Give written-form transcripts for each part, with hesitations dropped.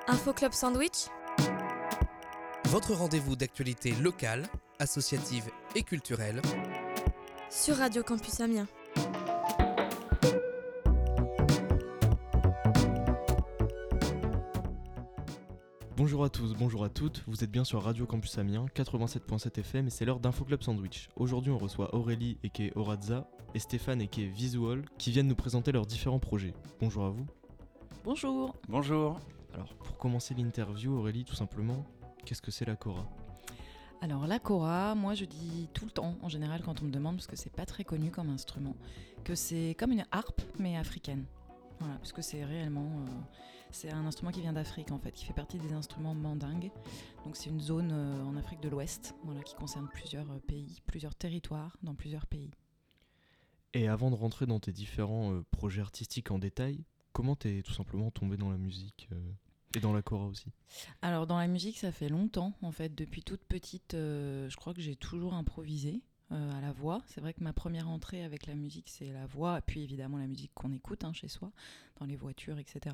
Info Club Sandwich, Votre rendez-vous d'actualité locale, associative et culturelle sur Radio Campus Amiens. Bonjour à tous, bonjour à toutes, vous êtes bien sur Radio Campus Amiens, 87.7 FM et c'est l'heure d'Info Club Sandwich. Aujourd'hui on reçoit Aurélie aka Oradza et Stéphane aka Visual qui viennent nous présenter leurs différents projets. Bonjour à vous. Bonjour. Bonjour. Alors pour commencer l'interview Aurélie, tout simplement, qu'est-ce que c'est la kora ? Alors la kora, moi je dis tout le temps en général quand on me demande, parce que c'est pas très connu comme instrument, que c'est comme une harpe mais africaine. Voilà, parce que c'est réellement, c'est un instrument qui vient d'Afrique en fait, qui fait partie des instruments mandingues. Donc c'est une zone en Afrique de l'Ouest, voilà, qui concerne plusieurs pays, plusieurs territoires dans plusieurs pays. Et avant de rentrer dans tes différents projets artistiques en détail, comment t'es tout simplement tombée dans la musique et dans la kora aussi ? Alors dans la musique ça fait longtemps en fait, depuis toute petite, je crois que j'ai toujours improvisé. À la voix. C'est vrai que ma première entrée avec la musique, c'est la voix, et puis évidemment la musique qu'on écoute chez soi, dans les voitures, etc.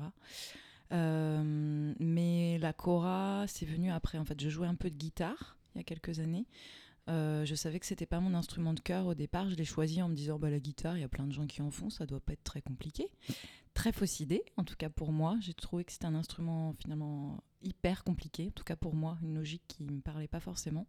Mais la kora, c'est venu après. En fait, je jouais un peu de guitare il y a quelques années. Je savais que c'était pas mon instrument de cœur au départ. Je l'ai choisi en me disant la guitare, il y a plein de gens qui en font, ça doit pas être très compliqué. Très fausse idée, en tout cas pour moi. J'ai trouvé que c'était un instrument finalement hyper compliqué, en tout cas pour moi, une logique qui me parlait pas forcément.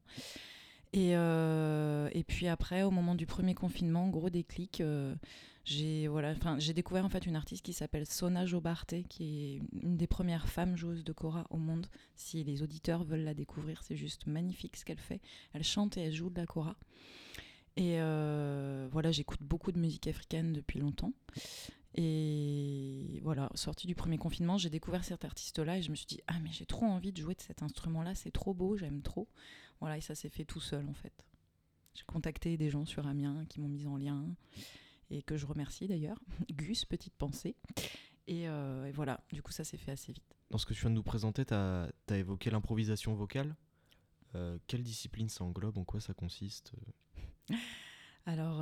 Et puis après, au moment du premier confinement, gros déclic, j'ai découvert en fait une artiste qui s'appelle Sona Jobarte, qui est une des premières femmes joueuses de kora au monde. Si les auditeurs veulent la découvrir, c'est juste magnifique ce qu'elle fait. Elle chante et elle joue de la kora. Et voilà, j'écoute beaucoup de musique africaine depuis longtemps. Et voilà, sortie du premier confinement, j'ai découvert cet artiste-là et je me suis dit « Ah, mais j'ai trop envie de jouer de cet instrument-là, c'est trop beau, j'aime trop ». Voilà, et ça s'est fait tout seul en fait. J'ai contacté des gens sur Amiens qui m'ont mis en lien et que je remercie d'ailleurs. Gus, petite pensée. Et voilà, du coup ça s'est fait assez vite. Dans ce que tu viens de nous présenter, t'as évoqué l'improvisation vocale. Quelle discipline ça englobe ? En quoi ça consiste ? Alors,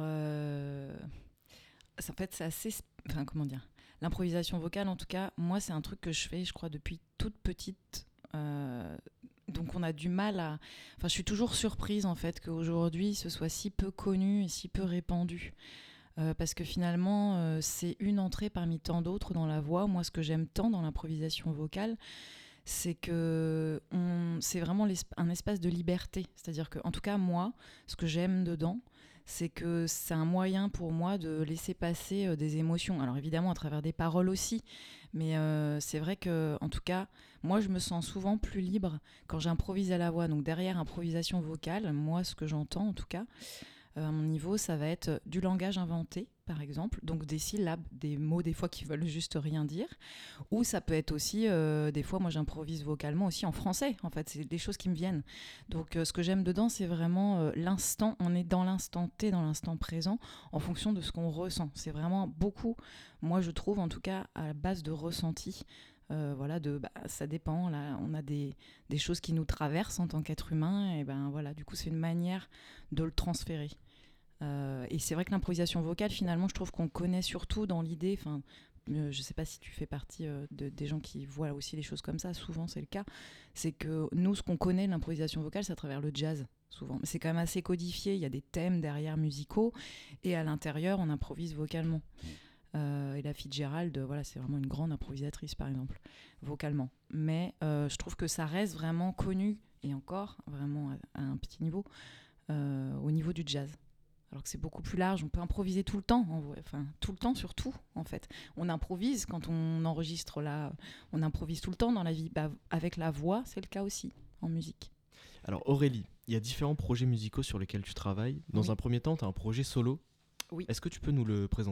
en fait, c'est assez... comment dire ? L'improvisation vocale, en tout cas, moi, c'est un truc que je fais, je crois, depuis toute petite. Donc, on a du mal à... Enfin, je suis toujours surprise, en fait, qu'aujourd'hui, ce soit si peu connu et si peu répandu. Parce que finalement, c'est une entrée parmi tant d'autres dans la voix. Moi, ce que j'aime tant dans l'improvisation vocale, c'est que c'est vraiment un espace de liberté. C'est-à-dire que, en tout cas, moi, ce que j'aime dedans, c'est que c'est un moyen pour moi de laisser passer des émotions. Alors évidemment, à travers des paroles aussi, mais c'est vrai que, en tout cas, moi, je me sens souvent plus libre quand j'improvise à la voix. Donc derrière improvisation vocale, moi, ce que j'entends, en tout cas, à mon niveau, ça va être du langage inventé, par exemple, donc des syllabes, des mots des fois qui veulent juste rien dire, ou ça peut être aussi, des fois moi j'improvise vocalement aussi en français, en fait, c'est des choses qui me viennent. Donc ce que j'aime dedans, c'est vraiment l'instant, on est dans l'instant T, dans l'instant présent, en fonction de ce qu'on ressent. C'est vraiment beaucoup, moi je trouve en tout cas, à la base de ressenti. Voilà, ça dépend, là on a des choses qui nous traversent en tant qu'être humain, et ben voilà, du coup c'est une manière de le transférer. Et c'est vrai que l'improvisation vocale, finalement, je trouve qu'on connaît surtout dans l'idée, je ne sais pas si tu fais partie des gens qui voient aussi les choses comme ça, souvent c'est le cas, c'est que nous, ce qu'on connaît de l'improvisation vocale, c'est à travers le jazz, souvent. Mais c'est quand même assez codifié, il y a des thèmes derrière musicaux, et à l'intérieur, on improvise vocalement. Et la Fitzgerald, voilà, c'est vraiment une grande improvisatrice, par exemple, vocalement. Mais je trouve que ça reste vraiment connu, et encore, vraiment à un petit niveau, au niveau du jazz. Alors que c'est beaucoup plus large, on peut improviser tout le temps, tout le temps surtout, en fait. On improvise quand on enregistre là, on improvise tout le temps dans la vie. Avec la voix, c'est le cas aussi, en musique. Alors Aurélie, il y a différents projets musicaux sur lesquels tu travailles. Dans un premier temps, tu as un projet solo. Oui. Est-ce que tu peux nous le présenter ?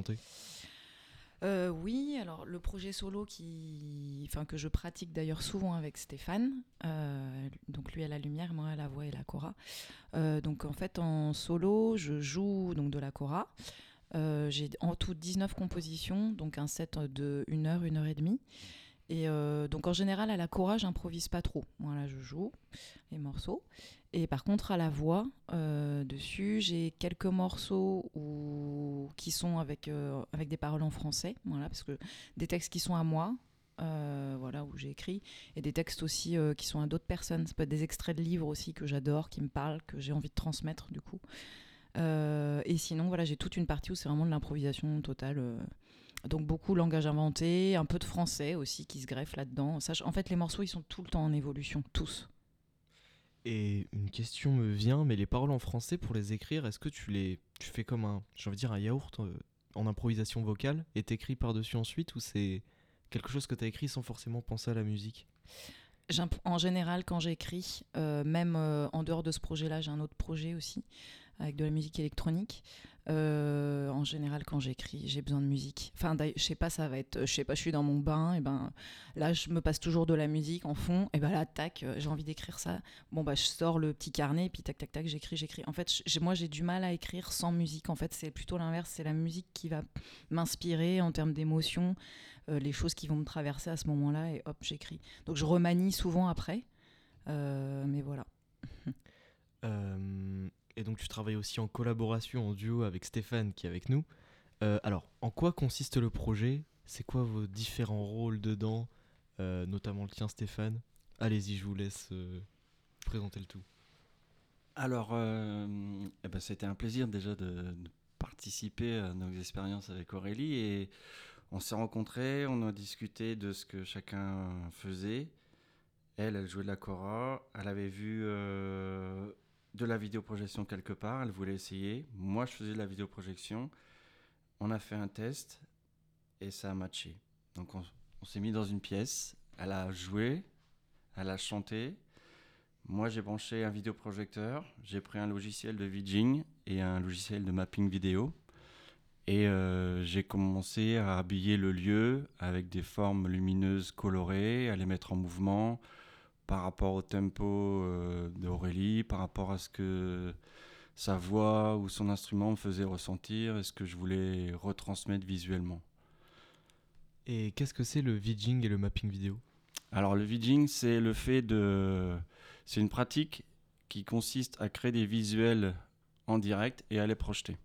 Oui, alors le projet solo que je pratique d'ailleurs souvent avec Stéphane, donc lui à la lumière, moi à la voix et la kora. Donc en fait en solo, je joue donc de la kora. J'ai en tout 19 compositions, donc un set de 1 heure, 1 heure et demie. Et donc en général à la kora, j'improvise pas trop. Voilà, je joue les morceaux. Et par contre à la voix, dessus, j'ai quelques morceaux qui sont avec des paroles en français, voilà, parce que des textes qui sont à moi, voilà, où j'ai écrit, et des textes aussi qui sont à d'autres personnes. Ça peut être des extraits de livres aussi que j'adore, qui me parlent, que j'ai envie de transmettre du coup. Et sinon, voilà, j'ai toute une partie où c'est vraiment de l'improvisation totale. Donc beaucoup langage inventé, un peu de français aussi qui se greffe là-dedans. En fait, les morceaux, ils sont tout le temps en évolution, tous. Et une question me vient, mais les paroles en français, pour les écrire, est-ce que tu fais comme j'ai envie de dire, un yaourt en improvisation vocale et t'écris par-dessus ensuite, ou c'est quelque chose que t'as écrit sans forcément penser à la musique? En général, quand j'écris, même en dehors de ce projet-là, j'ai un autre projet aussi, avec de la musique électronique. En général, quand j'écris, j'ai besoin de musique. Enfin, je sais pas, je sais pas, je suis dans mon bain, et ben là, je me passe toujours de la musique en fond, et ben là, tac, j'ai envie d'écrire ça. Bon, bah, je sors le petit carnet, et puis tac, tac, tac, j'écris. En fait, moi, j'ai du mal à écrire sans musique. En fait, c'est plutôt l'inverse, c'est la musique qui va m'inspirer en termes d'émotion, les choses qui vont me traverser à ce moment-là, et hop, j'écris. Donc, je remanie souvent après, mais voilà. Et donc tu travailles aussi en collaboration, en duo avec Stéphane qui est avec nous. Alors, en quoi consiste le projet? C'est quoi vos différents rôles dedans, notamment le tien Stéphane? Allez-y, je vous laisse présenter le tout. Alors, c'était un plaisir déjà de participer à nos expériences avec Aurélie, et on s'est rencontrés, on a discuté de ce que chacun faisait. Elle jouait de la kora, elle avait vu de la vidéoprojection quelque part, elle voulait essayer. Moi, je faisais de la vidéoprojection. On a fait un test et ça a matché. Donc, on s'est mis dans une pièce, elle a joué, elle a chanté. Moi, j'ai branché un vidéoprojecteur, j'ai pris un logiciel de vidging et un logiciel de mapping vidéo. Et j'ai commencé à habiller le lieu avec des formes lumineuses colorées, à les mettre en mouvement par rapport au tempo d'Aurélie, par rapport à ce que sa voix ou son instrument me faisait ressentir et ce que je voulais retransmettre visuellement. Et qu'est-ce que c'est le vidging et le mapping vidéo? Alors le vidging, c'est c'est une pratique qui consiste à créer des visuels en direct et à les projeter.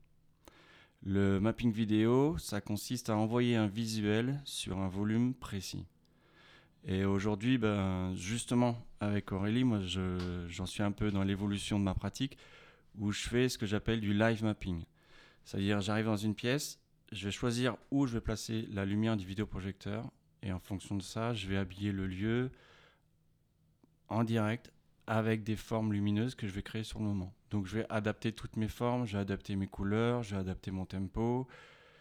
Le mapping vidéo, ça consiste à envoyer un visuel sur un volume précis. Et aujourd'hui, justement, avec Aurélie, moi, j'en suis un peu dans l'évolution de ma pratique, où je fais ce que j'appelle du live mapping. C'est-à-dire, j'arrive dans une pièce, je vais choisir où je vais placer la lumière du vidéoprojecteur, et en fonction de ça, je vais habiller le lieu en direct avec des formes lumineuses que je vais créer sur le moment. Donc, je vais adapter toutes mes formes, je vais adapter mes couleurs, je vais adapter mon tempo.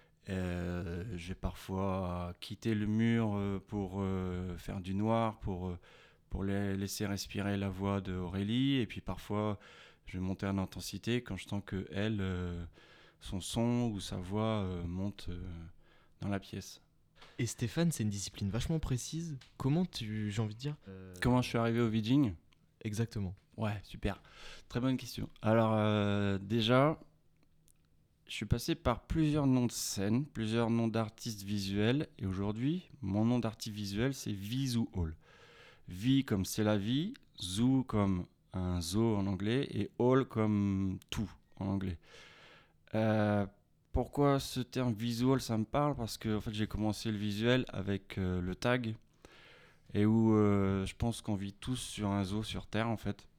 Je vais parfois quitter le mur pour faire du noir, pour laisser respirer la voix d'Aurélie. Et puis parfois, je vais monter en intensité quand je sens que elle, son son ou sa voix monte dans la pièce. Et Stéphane, c'est une discipline vachement précise. J'ai envie de dire... Comment je suis arrivé au vidging ? Exactement. Ouais, super. Très bonne question. Alors déjà... Je suis passé par plusieurs noms de scène, plusieurs noms d'artistes visuels, et aujourd'hui, mon nom d'artiste visuel, c'est Visual. V comme c'est la vie, zoo comme un zoo en anglais, et all comme tout en anglais. Pourquoi ce terme visual, ça me parle? Parce que en fait, j'ai commencé le visuel avec le tag, et où je pense qu'on vit tous sur un zoo sur Terre, en fait.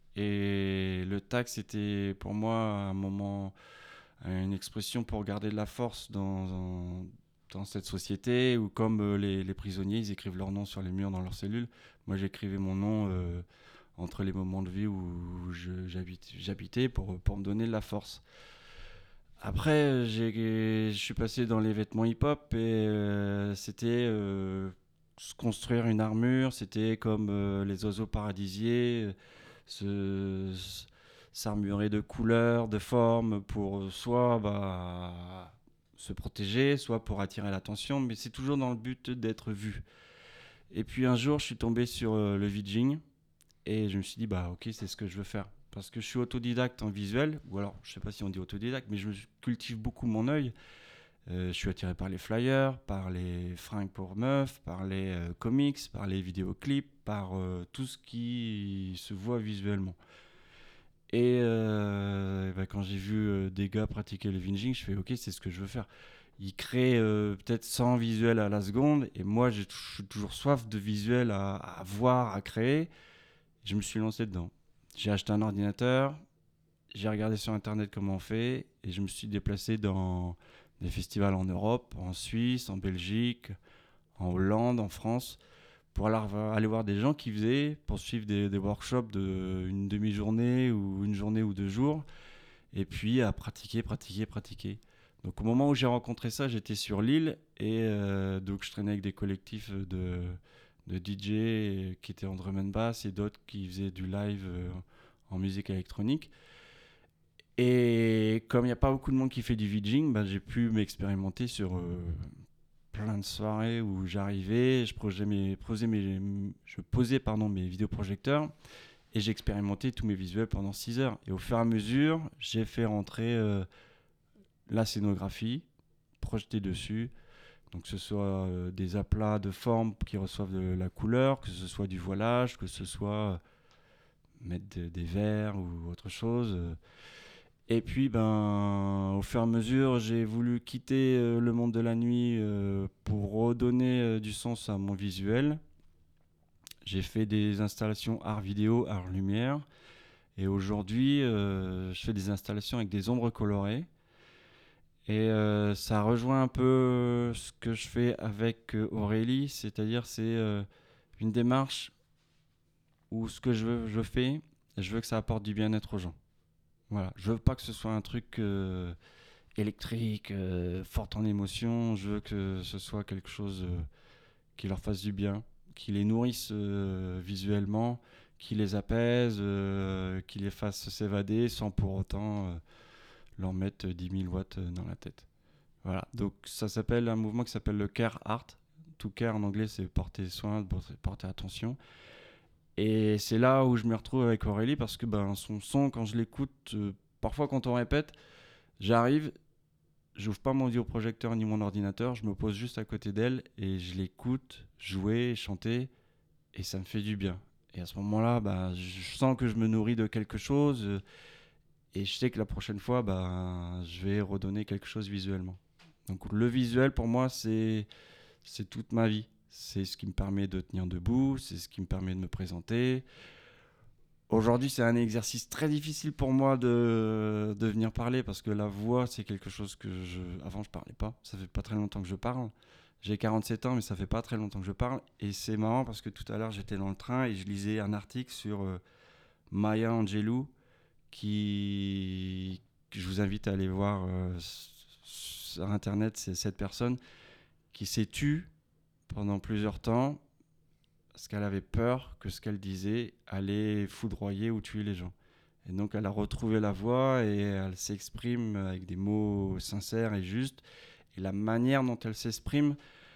Et le tag, c'était pour moi un moment... une expression pour garder de la force dans cette société, où comme les prisonniers, ils écrivent leur nom sur les murs dans leurs cellules. Moi, j'écrivais mon nom entre les moments de vie où j'habitais pour me donner de la force. Après, je suis passé dans les vêtements hip-hop et c'était se construire une armure, c'était comme les oiseaux paradisiers, s'armurer de couleurs, de formes pour soit se protéger, soit pour attirer l'attention, mais c'est toujours dans le but d'être vu. Et puis un jour, je suis tombé sur le vidging et je me suis dit, ok, c'est ce que je veux faire. Parce que je suis autodidacte en visuel, ou alors je sais pas si on dit autodidacte, mais je cultive beaucoup mon œil. Je suis attiré par les flyers, par les fringues pour meufs, par les comics, par les vidéoclips, par tout ce qui se voit visuellement. Et quand j'ai vu des gars pratiquer le vidging, je fais ok, c'est ce que je veux faire. il crée peut-être 100 visuels à la seconde. Et moi, j'ai toujours soif de visuels à voir, à créer. Je me suis lancé dedans. J'ai acheté un ordinateur, j'ai regardé sur Internet comment on fait, et je me suis déplacé dans des festivals en Europe, en Suisse, en Belgique, en Hollande, en France, pour aller voir des gens qui faisaient, pour suivre des workshops d'une demi-journée ou une journée ou 2 jours, et puis à pratiquer. Donc au moment où j'ai rencontré ça, j'étais sur Lille, et donc je traînais avec des collectifs de DJ qui étaient en drum and bass et d'autres qui faisaient du live en musique électronique. Et comme il n'y a pas beaucoup de monde qui fait du VJing, j'ai pu m'expérimenter sur plein de soirées où j'arrivais, je posais mes vidéoprojecteurs et j'expérimentais tous mes visuels pendant 6 heures. Et au fur et à mesure, j'ai fait rentrer la scénographie, projeter dessus. Donc que ce soit des aplats de formes qui reçoivent de la couleur, que ce soit du voilage, que ce soit mettre des verres ou autre chose. Et puis, au fur et à mesure, j'ai voulu quitter le monde de la nuit pour redonner du sens à mon visuel. J'ai fait des installations art vidéo, art lumière. Et aujourd'hui, je fais des installations avec des ombres colorées. Et ça rejoint un peu ce que je fais avec Aurélie, c'est-à-dire c'est une démarche où ce que je fais, je veux que ça apporte du bien-être aux gens. Voilà, je veux pas que ce soit un truc électrique, fort en émotion, je veux que ce soit quelque chose qui leur fasse du bien, qui les nourrisse visuellement, qui les apaise, qui les fasse s'évader sans pour autant leur mettre 10 000 watts dans la tête. Voilà, donc ça s'appelle un mouvement qui s'appelle le Care Art. To care en anglais, c'est porter soin, porter attention. Et c'est là où je me retrouve avec Aurélie parce que son son, quand je l'écoute, parfois quand on répète, j'arrive, j'ouvre pas mon vidéoprojecteur ni mon ordinateur, je me pose juste à côté d'elle et je l'écoute jouer, chanter et ça me fait du bien. Et à ce moment-là, je sens que je me nourris de quelque chose. Et je sais que la prochaine fois, je vais redonner quelque chose visuellement. Donc le visuel, pour moi, c'est toute ma vie. C'est ce qui me permet de tenir debout, c'est ce qui me permet de me présenter. Aujourd'hui, c'est un exercice très difficile pour moi de venir parler parce que la voix, c'est quelque chose que avant, je parlais pas. Ça fait pas très longtemps que je parle. J'ai 47 ans, mais ça fait pas très longtemps que je parle. Et c'est marrant parce que tout à l'heure, j'étais dans le train et je lisais un article sur Maya Angelou, que je vous invite à aller voir sur Internet. C'est cette personne qui s'est tue pendant plusieurs temps parce qu'elle avait peur que ce qu'elle disait allait foudroyer ou tuer les gens. Et donc elle a retrouvé la voix et elle s'exprime avec des mots sincères et justes. Et la manière dont elle s'exprime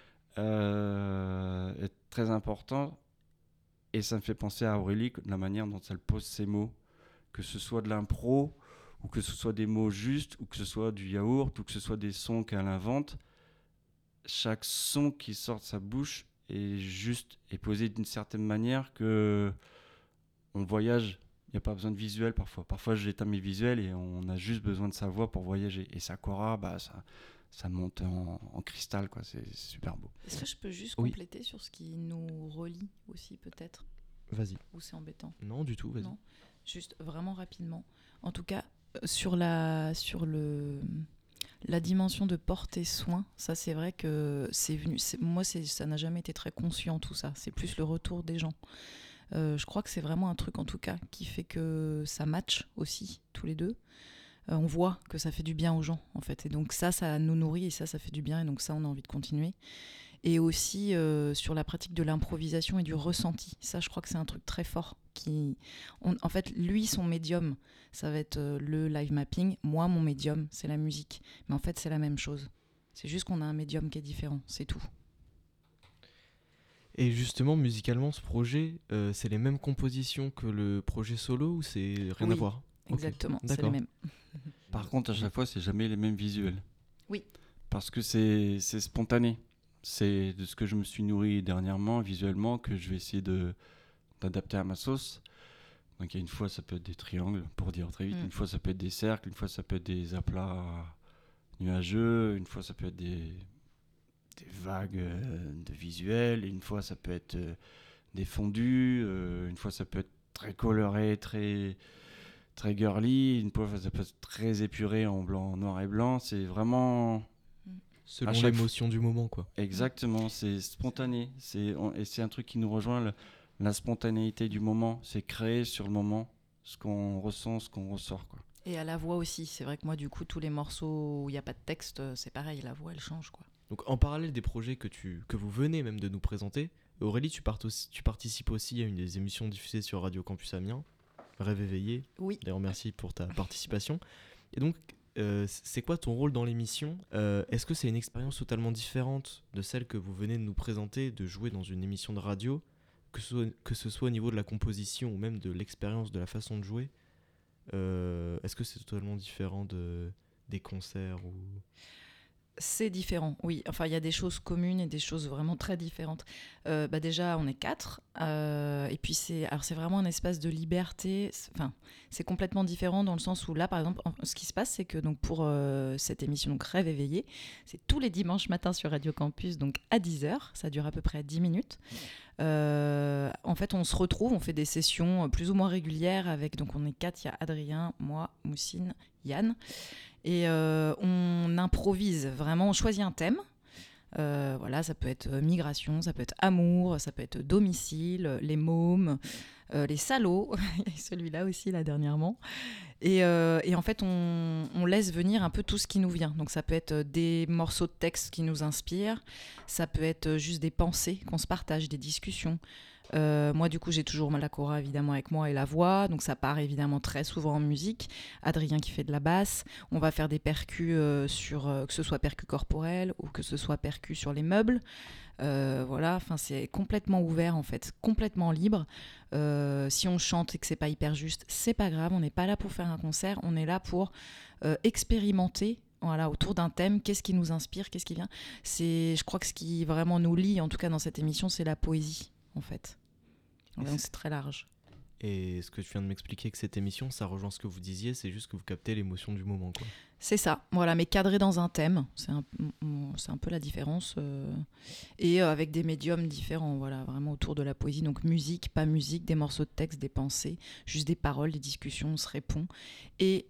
est très importante. Et ça me fait penser à Aurélie, la manière dont elle pose ses mots. Que ce soit de l'impro, ou que ce soit des mots justes, ou que ce soit du yaourt, ou que ce soit des sons qu'elle invente, chaque son qui sort de sa bouche est juste, est posé d'une certaine manière que on voyage. Il n'y a pas besoin de visuel parfois. Parfois, j'éteins mes visuels et on a juste besoin de sa voix pour voyager. Et sa chora, ça monte en cristal, quoi. C'est super beau. Est-ce que je peux juste compléter sur ce qui nous relie aussi, peut-être ? Vas-y. Ou c'est embêtant ? Non, du tout, vas-y. Non. Juste vraiment rapidement. En tout cas, sur la dimension de porter soin, ça c'est vrai que c'est venu. Moi, ça n'a jamais été très conscient tout ça. C'est plus le retour des gens. Je crois que c'est vraiment un truc en tout cas qui fait que ça match aussi tous les deux. On voit que ça fait du bien aux gens en fait. Et donc ça nous nourrit et ça fait du bien. Et donc ça, on a envie de continuer. Et aussi sur la pratique de l'improvisation et du ressenti. Ça, je crois que c'est un truc très fort. En fait, lui, son médium, ça va être le live mapping. Moi, mon médium, c'est la musique. Mais en fait, c'est la même chose. C'est juste qu'on a un médium qui est différent, c'est tout. Et justement, musicalement, ce projet, c'est les mêmes compositions que le projet solo ou c'est rien à voir ? Exactement, Okay. c'est les mêmes. Par contre, à chaque fois, c'est jamais les mêmes visuels. Oui. Parce que c'est spontané. C'est de ce que je me suis nourri dernièrement, visuellement, que je vais essayer d'adapter à ma sauce. Donc, une fois, ça peut être des triangles, pour dire très vite. Une fois, ça peut être des cercles. Une fois, ça peut être des aplats nuageux, une fois ça peut être des vagues de visuels, une fois ça peut être des fondus, une fois ça peut être très coloré, très girly, une fois ça peut être très épuré en blanc, noir et blanc. C'est vraiment Selon à chaque l'émotion du moment, quoi. exactement, c'est spontané. Et c'est un truc qui nous rejoint, la spontanéité du moment. C'est créer sur le moment ce qu'on ressent, ce qu'on ressort, quoi. Et à la voix aussi. C'est vrai que moi, du coup, tous les morceaux où il n'y a pas de texte, c'est pareil, la voix, elle change, quoi. Donc en parallèle des projets que vous venez même de nous présenter, Aurélie, tu participes aussi à une des émissions diffusées sur Radio Campus Amiens, Rêve éveillé. Oui. D'ailleurs, merci pour ta participation. Et donc, c'est quoi ton rôle dans l'émission ? Est-ce que c'est une expérience totalement différente de celle que vous venez de nous présenter, de jouer dans une émission de radio, que ce soit au niveau de la composition ou même de l'expérience, de la façon de jouer ? Est-ce que c'est totalement différent des concerts ou... C'est différent, oui. Enfin, il y a des choses communes et des choses vraiment très différentes. Déjà, on est 4. Et puis, c'est vraiment un espace de liberté. C'est complètement différent dans le sens où là, par exemple, ce qui se passe, c'est que donc, pour cette émission donc, Rêve éveillé, c'est tous les dimanches matins sur Radio Campus, donc à 10h. Ça dure à peu près 10 minutes. En fait, on se retrouve, on fait des sessions plus ou moins régulières avec, donc on est 4, il y a Adrien, moi, Moussine, Yann. Et on improvise vraiment, on choisit un thème. Voilà, ça peut être migration, ça peut être amour, ça peut être domicile, les mômes, les salauds, il y a celui-là aussi là dernièrement. Et en fait, on laisse venir un peu tout ce qui nous vient. Donc ça peut être des morceaux de texte qui nous inspirent, ça peut être juste des pensées qu'on se partage, des discussions. Moi, du coup, j'ai toujours la cora évidemment avec moi et la voix, donc ça part évidemment très souvent en musique. Adrien qui fait de la basse, on va faire des percus que ce soit percus corporels ou que ce soit percus sur les meubles. Voilà, enfin c'est complètement ouvert en fait, complètement libre. Si on chante et que c'est pas hyper juste, c'est pas grave, on n'est pas là pour faire un concert, on est là pour expérimenter. Voilà, autour d'un thème, qu'est-ce qui nous inspire, qu'est-ce qui vient. Je crois que ce qui vraiment nous lie, en tout cas dans cette émission, c'est la poésie en fait. Donc c'est très large. Et ce que tu viens de m'expliquer que cette émission, ça rejoint ce que vous disiez, c'est juste que vous captez l'émotion du moment, quoi. C'est ça, voilà, mais cadré dans un thème, c'est un peu la différence. Et avec des médiums différents, voilà, vraiment autour de la poésie. Donc musique, pas musique, des morceaux de texte, des pensées, juste des paroles, des discussions, on se répond. Et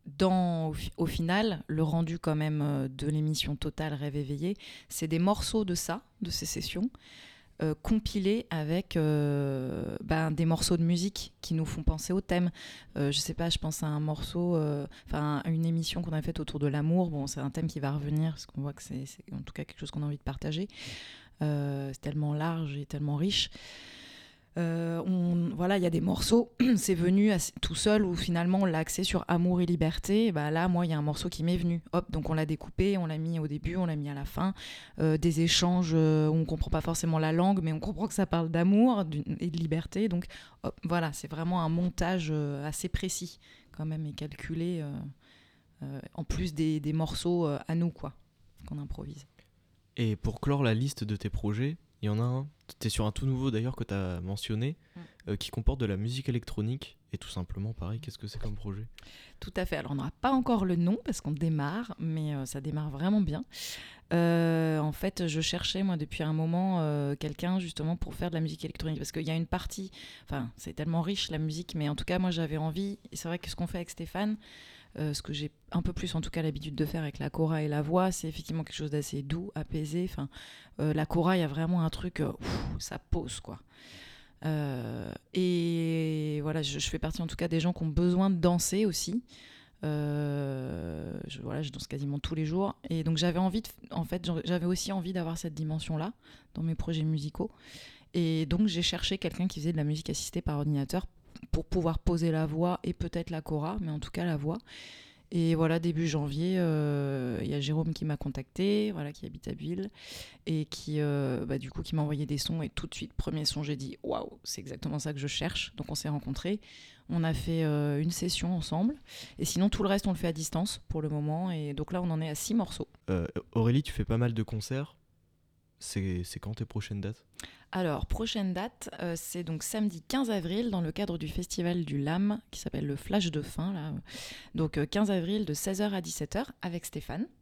au final, le rendu quand même de l'émission totale Rêve éveillé, c'est des morceaux de ces sessions, compilés avec des morceaux de musique qui nous font penser au thème. Je sais pas, je pense à un morceau, une émission qu'on a faite autour de l'amour. Bon, c'est un thème qui va revenir parce qu'on voit que c'est en tout cas quelque chose qu'on a envie de partager. C'est tellement large et tellement riche. Voilà, il y a des morceaux, c'est venu tout seul où finalement on l'a axé sur amour et liberté. Bah là, moi, il y a un morceau qui m'est venu. Hop, donc on l'a découpé, on l'a mis au début, on l'a mis à la fin. Des échanges où on comprend pas forcément la langue, mais on comprend que ça parle d'amour et de liberté. Donc hop, voilà, c'est vraiment un montage assez précis quand même et calculé. En plus des morceaux à nous, quoi, qu'on improvise. Et pour clore la liste de tes projets, il y en a un, tu es sur un tout nouveau d'ailleurs que tu as mentionné, qui comporte de la musique électronique. Et tout simplement, pareil, qu'est-ce que c'est comme projet ? Tout à fait. Alors, on n'aura pas encore le nom parce qu'on démarre, mais ça démarre vraiment bien. En fait, je cherchais, moi, depuis un moment, quelqu'un justement pour faire de la musique électronique. Parce qu'il y a une partie, c'est tellement riche la musique, mais en tout cas, moi, j'avais envie, et c'est vrai que ce qu'on fait avec Stéphane, ce que j'ai un peu plus en tout cas l'habitude de faire avec la cora et la voix, c'est effectivement quelque chose d'assez doux, apaisé. La cora, il y a vraiment un truc, ça pose quoi. Et voilà, je fais partie en tout cas des gens qui ont besoin de danser aussi. Je danse quasiment tous les jours. Et donc j'avais aussi envie d'avoir cette dimension-là dans mes projets musicaux. Et donc j'ai cherché quelqu'un qui faisait de la musique assistée par ordinateur pour pouvoir poser la voix et peut-être la cora, mais en tout cas la voix. Et voilà, début janvier, il y a Jérôme qui m'a contacté, voilà, qui habite à Bulle, et qui m'a envoyé des sons. Et tout de suite, premier son, j'ai dit waouh, c'est exactement ça que je cherche. Donc on s'est rencontrés, on a fait une session ensemble, et sinon tout le reste on le fait à distance pour le moment. Et donc là on en est à 6 morceaux. Aurélie, tu fais pas mal de concerts. C'est quand tes prochaines dates ? Alors, prochaine date, c'est donc samedi 15 avril dans le cadre du festival du LAM qui s'appelle le Flash de Fin. Là. Donc 15 avril de 16h à 17h avec Stéphane.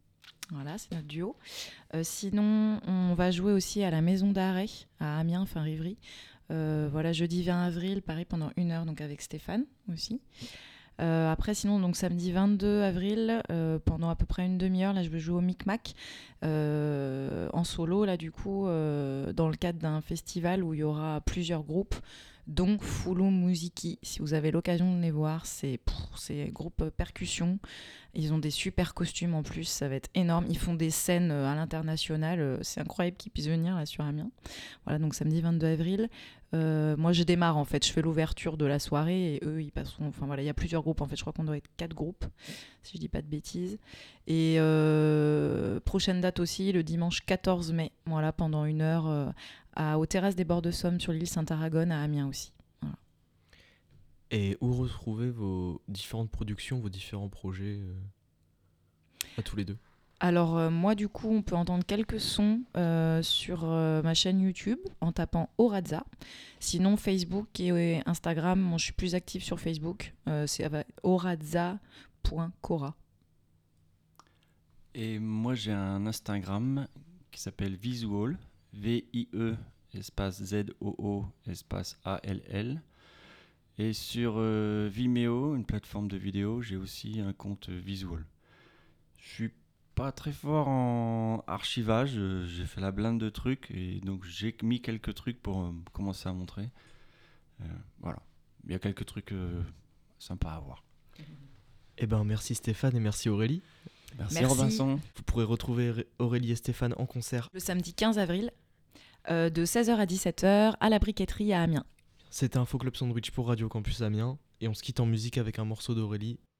Voilà, c'est notre duo. Sinon, on va jouer aussi à la Maison d'Arrêt à Amiens, fin Rivry. Voilà, jeudi 20 avril, pareil, pendant 1 heure, donc avec Stéphane aussi. Après, sinon, donc samedi 22 avril, pendant à peu près une demi-heure, là, je vais jouer au Micmac en solo, là, du coup, dans le cadre d'un festival où il y aura plusieurs groupes, dont Foulou Musiki. Si vous avez l'occasion de les voir, c'est groupe percussion. Ils ont des super costumes en plus, ça va être énorme. Ils font des scènes à l'international, c'est incroyable qu'ils puissent venir là sur Amiens. Voilà, donc samedi 22 avril. Moi, je démarre en fait, je fais l'ouverture de la soirée et eux, ils passeront. Enfin voilà, il y a plusieurs groupes en fait, je crois qu'on doit être 4 groupes, si je dis pas de bêtises. Et prochaine date aussi, le dimanche 14 mai, voilà, pendant 1 heure aux terrasses des Bords de Somme sur l'île Saint-Aragon à Amiens aussi. Voilà. Et où retrouver vos différentes productions, vos différents projets à tous les deux? Alors moi du coup on peut entendre quelques sons sur ma chaîne YouTube en tapant Oradza. Sinon Facebook et Instagram, moi, je suis plus active sur Facebook, c'est oradza.cora. Et moi, j'ai un Instagram qui s'appelle Visual, V-I-E, espace Z-O-O, espace A-L-L. Et sur Vimeo, une plateforme de vidéo, j'ai aussi un compte Visual. Je suis pas très fort en archivage, j'ai fait la blinde de trucs, et donc j'ai mis quelques trucs pour commencer à montrer. Voilà, il y a quelques trucs sympas à voir. Eh ben merci Stéphane et merci Aurélie. Merci. Robinson. Vous pourrez retrouver Aurélie et Stéphane en concert. Le samedi 15 avril de 16h à 17h à la Briqueterie à Amiens. C'était Info Club Sandwich pour Radio Campus Amiens et on se quitte en musique avec un morceau d'Aurélie,